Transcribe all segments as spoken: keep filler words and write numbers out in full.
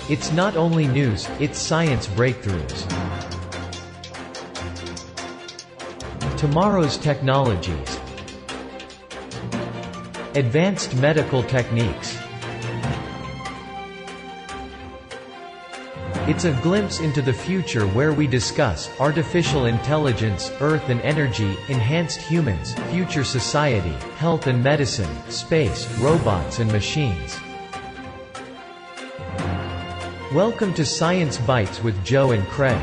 It's not only news, it's science breakthroughs. Tomorrow's technologies. Advanced medical techniques. It's a glimpse into the future where we discuss artificial intelligence, earth and energy, enhanced humans, future society, health and medicine, space, robots and machines. Welcome to Science Bites with Joe and Craig.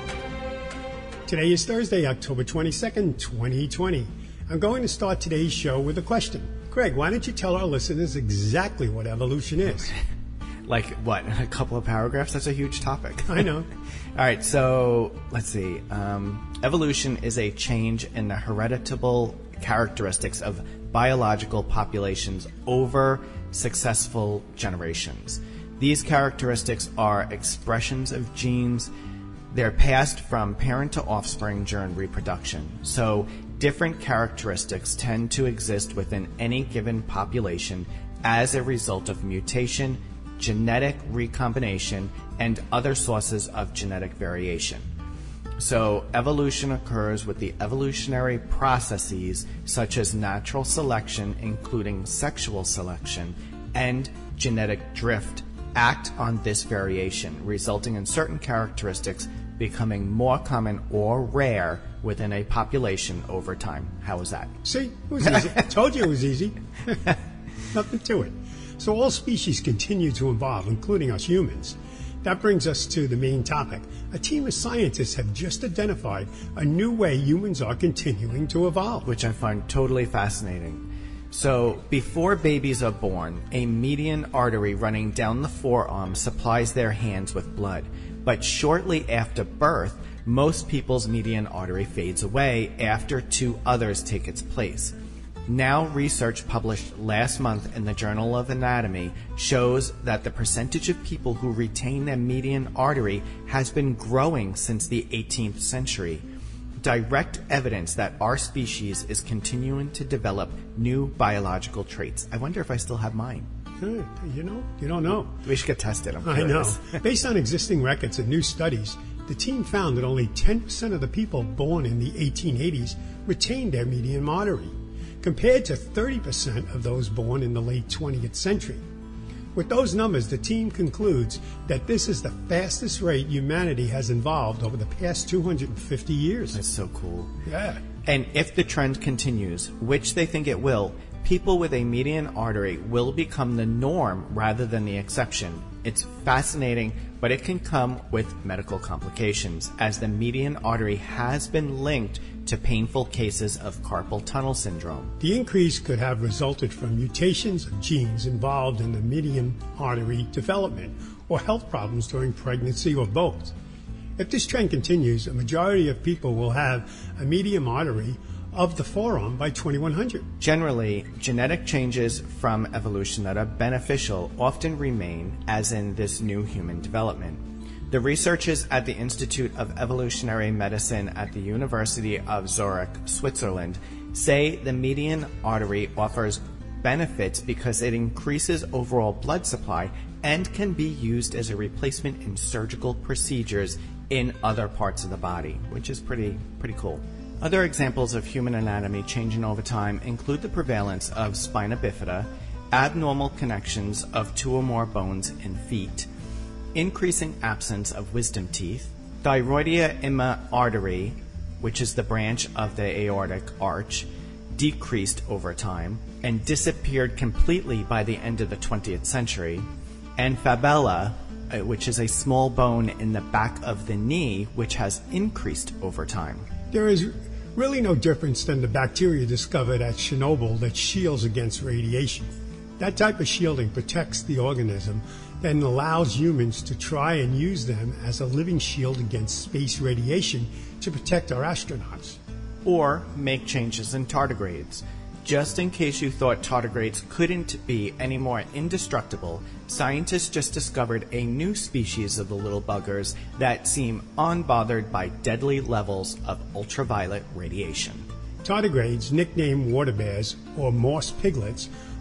Today is Thursday, October twenty-second, twenty twenty. I'm going to start today's show with a question. Craig, why don't you tell our listeners exactly what evolution is? Like, what, a couple of paragraphs? That's a huge topic. I know. All right, so let's see. Um, evolution is a change in the hereditable characteristics of biological populations over successful generations. These characteristics are expressions of genes. They're passed from parent to offspring during reproduction. So different characteristics tend to exist within any given population as a result of mutation, genetic recombination, and other sources of genetic variation. So evolution occurs with the evolutionary processes such as natural selection, including sexual selection, and genetic drift act on this variation, resulting in certain characteristics becoming more common or rare within a population over time. How is that? See, it was easy. I told you it was easy. Nothing to it. So all species continue to evolve, including us humans. That brings us to the main topic. A team of scientists have just identified a new way humans are continuing to evolve. Which I find totally fascinating. So, before babies are born, a median artery running down the forearm supplies their hands with blood. But shortly after birth, most people's median artery fades away after two others take its place. Now, research published last month in the Journal of Anatomy shows that the percentage of people who retain their median artery has been growing since the eighteenth century. Direct evidence that our species is continuing to develop new biological traits. I wonder if I still have mine. Hey, you know, you don't know. We should get tested. I'm I know. curious. Based on existing records and new studies, the team found that only ten percent of the people born in the eighteen eighties retained their median artery, compared to thirty percent of those born in the late twentieth century. With those numbers, the team concludes that this is the fastest rate humanity has evolved over the past two hundred fifty years. That's so cool. Yeah. And if the trend continues, which they think it will, people with a median artery will become the norm rather than the exception. It's fascinating, but it can come with medical complications, as the median artery has been linked to painful cases of carpal tunnel syndrome. The increase could have resulted from mutations of genes involved in the median artery development or health problems during pregnancy or both. If this trend continues, a majority of people will have a median artery of the forearm by twenty-one hundred. Generally, genetic changes from evolution that are beneficial often remain, as in this new human development. The researchers at the Institute of Evolutionary Medicine at the University of Zurich, Switzerland, say the median artery offers benefits because it increases overall blood supply and can be used as a replacement in surgical procedures in other parts of the body, which is pretty, pretty cool. Other examples of human anatomy changing over time include the prevalence of spina bifida, abnormal connections of two or more bones in feet, increasing absence of wisdom teeth, thyroidea imma artery, which is the branch of the aortic arch, decreased over time and disappeared completely by the end of the twentieth century, and fabella, which is a small bone in the back of the knee, which has increased over time. There is really no difference than the bacteria discovered at Chernobyl that shields against radiation. That type of shielding protects the organism, then allows humans to try and use them as a living shield against space radiation to protect our astronauts. Or make changes in tardigrades. Just in case you thought tardigrades couldn't be any more indestructible, scientists just discovered a new species of the little buggers that seem unbothered by deadly levels of ultraviolet radiation. Tardigrades, nicknamed water bears or moss piglets,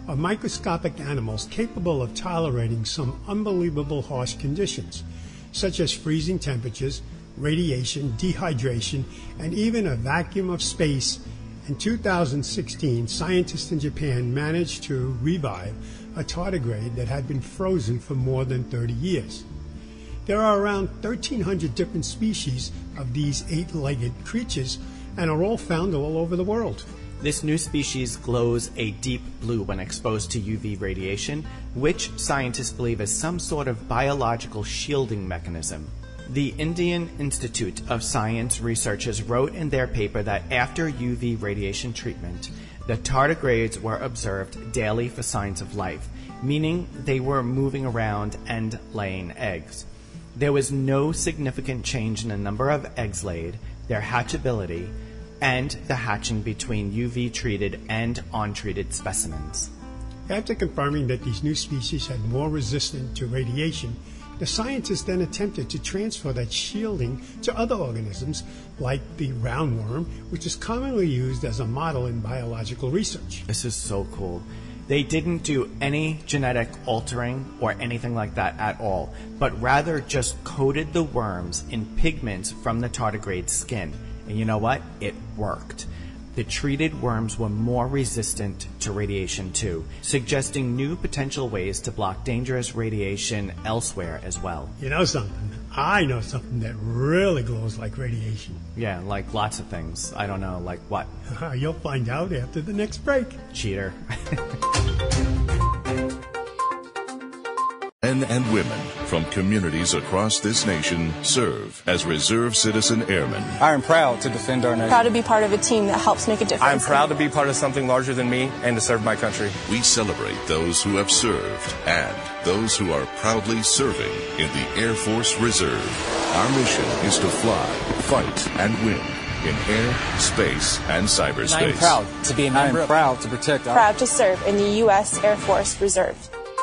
are microscopic animals capable of tolerating some unbelievable harsh conditions, such as freezing temperatures, radiation, dehydration, and even a vacuum of space. In two thousand sixteen, scientists in Japan managed to revive a tardigrade that had been frozen for more than thirty years. There are around thirteen hundred different species of these eight-legged creatures and are all found all over the world. This new species glows a deep blue when exposed to U V radiation, which scientists believe is some sort of biological shielding mechanism. The Indian Institute of Science researchers wrote in their paper that after U V radiation treatment, the tardigrades were observed daily for signs of life, meaning they were moving around and laying eggs. There was no significant change in the number of eggs laid, their hatchability, and the hatching between U V-treated and untreated specimens. After confirming that these new species had more resistance to radiation, the scientists then attempted to transfer that shielding to other organisms like the roundworm, which is commonly used as a model in biological research. This is so cool. They didn't do any genetic altering or anything like that at all, but rather just coated the worms in pigments from the tardigrade's skin. And you know what? It worked. The treated worms were more resistant to radiation too, suggesting new potential ways to block dangerous radiation elsewhere as well. You know something? I know something that really glows like radiation. Yeah, like lots of things. I don't know, like what? You'll find out after the next break. Cheater. Men and women from communities across this nation serve as Reserve Citizen Airmen. I am proud to defend our nation. Proud to be part of a team that helps make a difference. I am proud to be part of something larger than me and to serve my country. We celebrate those who have served and those who are proudly serving in the Air Force Reserve. Our mission is to fly, fight, and win in air, space, and cyberspace. And I am proud to be a member. I am proud to protect our... Proud to serve in the U S Air Force Reserve.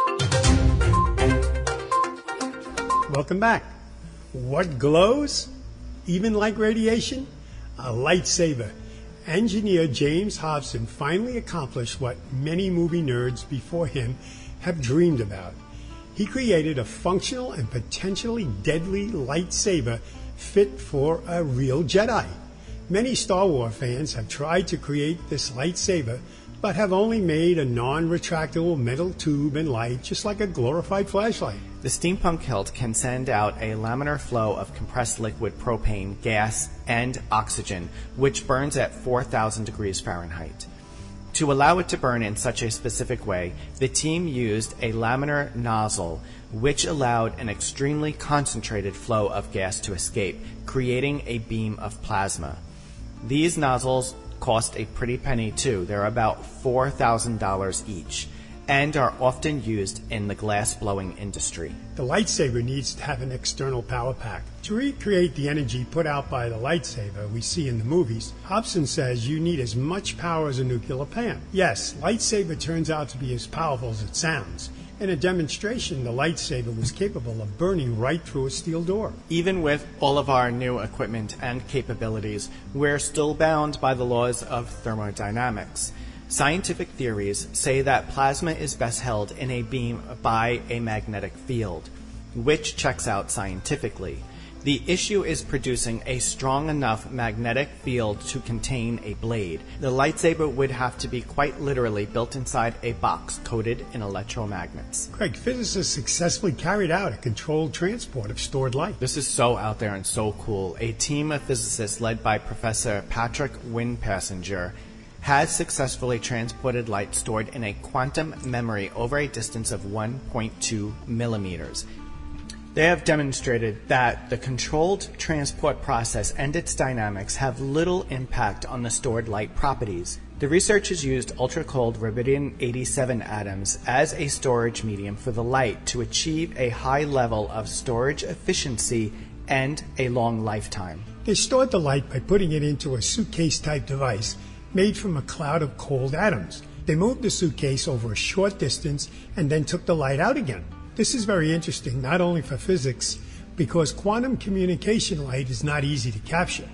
Welcome back. What glows, even like radiation? A lightsaber. Engineer James Hobson finally accomplished what many movie nerds before him have dreamed about. He created a functional and potentially deadly lightsaber fit for a real Jedi. Many Star Wars fans have tried to create this lightsaber, but have only made a non-retractable metal tube and light, just like a glorified flashlight. The steampunk hilt can send out a laminar flow of compressed liquid propane, gas, and oxygen, which burns at four thousand degrees Fahrenheit. To allow it to burn in such a specific way, the team used a laminar nozzle, which allowed an extremely concentrated flow of gas to escape, creating a beam of plasma. These nozzles cost a pretty penny too. They're about four thousand dollars each, and are often used in the glass-blowing industry. The lightsaber needs to have an external power pack. To recreate the energy put out by the lightsaber we see in the movies, Hobson says you need as much power as a nuclear plant. Yes, lightsaber turns out to be as powerful as it sounds. In a demonstration, the lightsaber was capable of burning right through a steel door. Even with all of our new equipment and capabilities, we're still bound by the laws of thermodynamics. Scientific theories say that plasma is best held in a beam by a magnetic field, which checks out scientifically. The issue is producing a strong enough magnetic field to contain a blade. The lightsaber would have to be quite literally built inside a box coated in electromagnets. Craig, physicists successfully carried out a controlled transport of stored light. This is so out there and so cool. A team of physicists led by Professor Patrick Winpassenger has successfully transported light stored in a quantum memory over a distance of one point two millimeters. They have demonstrated that the controlled transport process and its dynamics have little impact on the stored light properties. The researchers used ultra-cold rubidium eighty-seven atoms as a storage medium for the light to achieve a high level of storage efficiency and a long lifetime. They stored the light by putting it into a suitcase-type device made from a cloud of cold atoms. They moved the suitcase over a short distance and then took the light out again. This is very interesting, not only for physics, because quantum communication light is not easy to capture.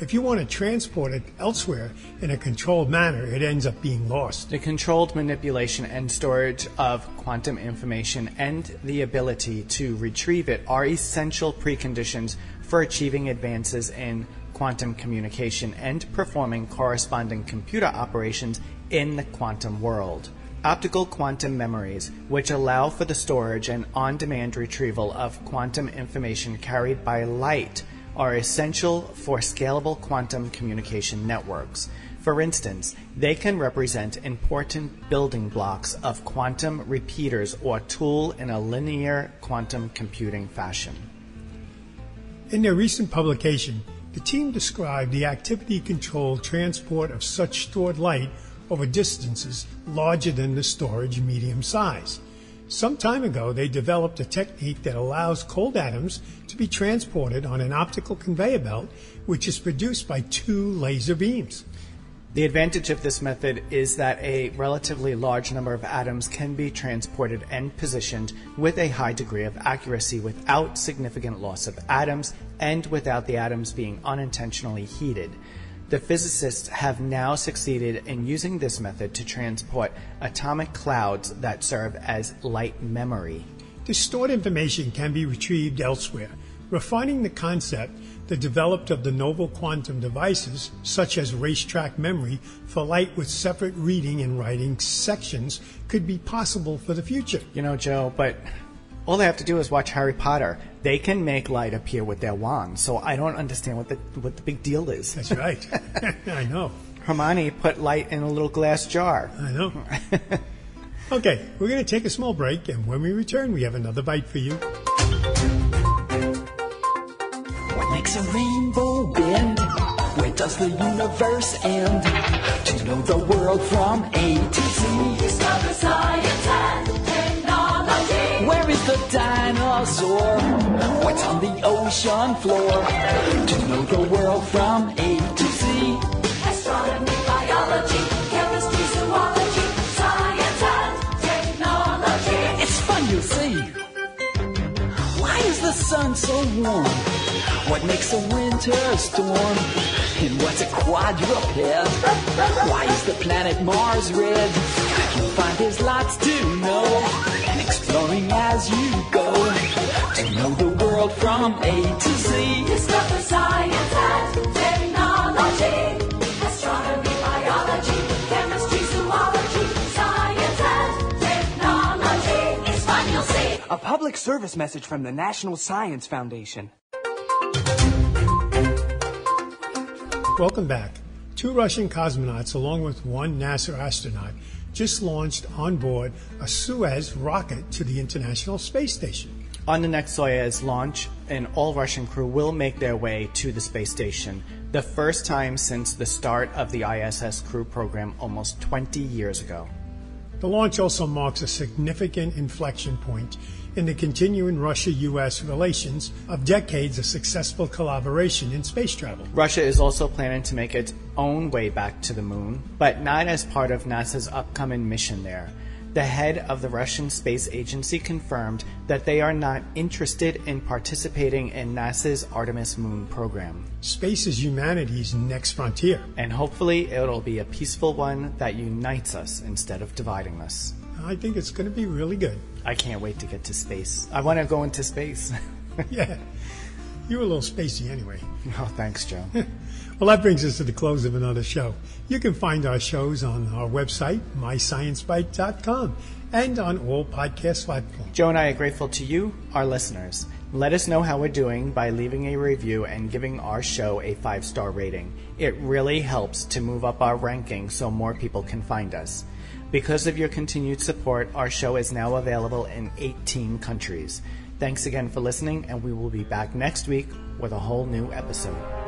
If you want to transport it elsewhere in a controlled manner, it ends up being lost. The controlled manipulation and storage of quantum information and the ability to retrieve it are essential preconditions for achieving advances in quantum communication and performing corresponding computer operations in the quantum world. Optical quantum memories, which allow for the storage and on-demand retrieval of quantum information carried by light, are essential for scalable quantum communication networks. For instance, they can represent important building blocks of quantum repeaters or tool in a linear quantum computing fashion. In their recent publication, the team described the activity-controlled transport of such stored light over distances larger than the storage medium size. Some time ago, they developed a technique that allows cold atoms to be transported on an optical conveyor belt, which is produced by two laser beams. The advantage of this method is that a relatively large number of atoms can be transported and positioned with a high degree of accuracy without significant loss of atoms and without the atoms being unintentionally heated. The physicists have now succeeded in using this method to transport atomic clouds that serve as light memory. The stored information can be retrieved elsewhere, refining the concept that developed of the novel quantum devices, such as racetrack memory for light with separate reading and writing sections, could be possible for the future. You know, Joe, but all they have to do is watch Harry Potter. They can make light appear with their wand, so I don't understand what the what the big deal is. That's right. I know. Hermione put light in a little glass jar. I know. Okay, we're going to take a small break, and when we return, we have another bite for you. What makes a rainbow bend? Where does the universe end? To know the world from A to Z. Discover science and technology. Where is the dinosaur? What's on the ocean floor? To know the world from A to Z. Astronomy, biology, chemistry, zoology, science and technology. It's fun, you'll see. Why is the sun so warm? What makes a winter storm? And what's a quadruped? Why is the planet Mars red? You'll find there's lots to know, and exploring as you go, to know the world from A to Z. Discover science and technology. Astronomy, biology, chemistry, zoology, science and technology. It's fun, you'll see. A public service message from the National Science Foundation. Welcome back. Two Russian cosmonauts, along with one NASA astronaut, just launched on board a Soyuz rocket to the International Space Station. On the next Soyuz launch, an all-Russian crew will make their way to the space station, the first time since the start of the I S S crew program almost twenty years ago. The launch also marks a significant inflection point in the continuing Russia U S relations of decades of successful collaboration in space travel. Russia is also planning to make its own way back to the moon, but not as part of NASA's upcoming mission there. The head of the Russian Space Agency confirmed that they are not interested in participating in NASA's Artemis moon program. Space is humanity's next frontier. And hopefully it'll be a peaceful one that unites us instead of dividing us. I think it's going to be really good. I can't wait to get to space. I want to go into space. Yeah. You're a little spacey anyway. Oh, thanks, Joe. Well, that brings us to the close of another show. You can find our shows on our website, my science bite dot com, and on all podcast platforms. Joe and I are grateful to you, our listeners. Let us know how we're doing by leaving a review and giving our show a five-star rating. It really helps to move up our ranking so more people can find us. Because of your continued support, our show is now available in eighteen countries. Thanks again for listening, and we will be back next week with a whole new episode.